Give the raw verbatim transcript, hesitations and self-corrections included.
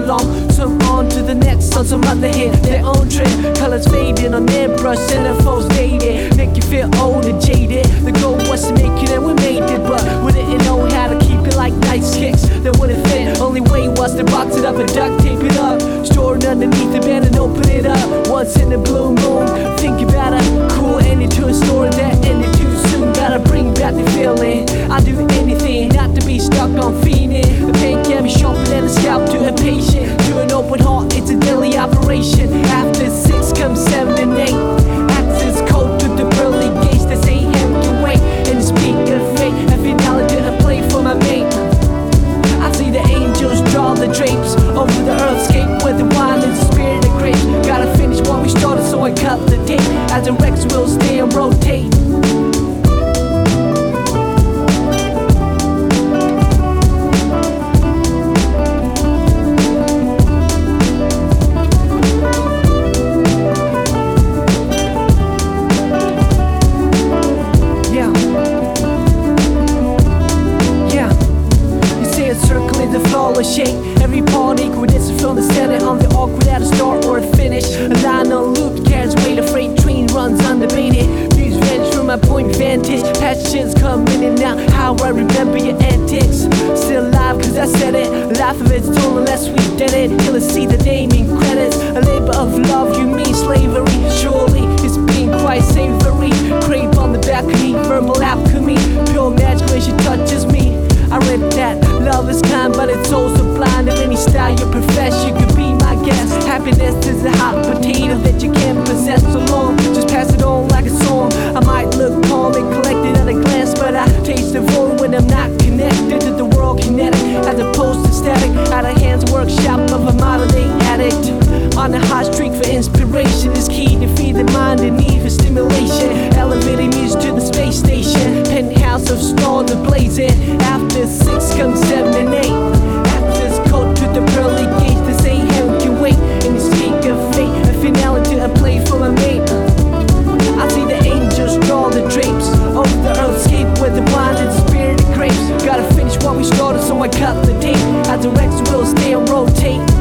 along. Some on to the next, on some other hit their own trip. Colors fading on their brush and the foes dated. Make you feel old and jaded. The goal was to make it and we made it, but we didn't know how to keep it like nice kicks that wouldn't fit. Only way was to box it up and duct tape it up. Store it underneath the bed and open it up. Once in the blue moon, think about a cool ending to a story that ended too soon. Gotta bring back the feeling. I'll do anything not to be stuck on fiending. The pain can be sharper than a scalp to a patient. To an open heart, it's a daily operation. After six comes seven and eight. Access code to the pearly gates that say heaven can wait. And the speak of fate, a finale to a play for my mate. I see the angels draw the drapes over the earthscape with the wine and the spirit of grapes. Gotta finish what we started, so I cut the tape as the Rex will stay and rotate. Circling the flawless shape. Every part equal, it's a film that's standing on the awkward at a start or a finish. A line on loop carries weight, a freight train runs undebated. Views vanish from my point of vantage. Passions come in and out, how I remember your antics. Still alive cause I said it. Life of it's told unless we did it. Till I see the name in credits. A labor of love, you mean slavery. Surely it's been quite savory. Crave on the balcony, verbal alchemy. Pure magic when she touches me. I read that love is kind, but it's also blind. Of any style you profess, you could be my guest. Happiness is a hot potato that you can't possess so long. Just pass it on like a song. I might look calm and collected at a glance, but I taste the void when I'm not connected to the world kinetic, as opposed to static. Out of hands workshop of a modern day addict. On a hot streak for inspiration is key to feed the mind and need for stimulation. Elevating music to the space station. Penthouse of stars ablazing. After six comes seven and eight. Access code to the pearly gates that say heaven can wait. And the speak of fate, a finale to a play for my mate. I see the angels draw the drapes over the earthscape with the wine and the spirit of grapes. Gotta finish what we started, so I cut the tape as the Rex will stay and rotate.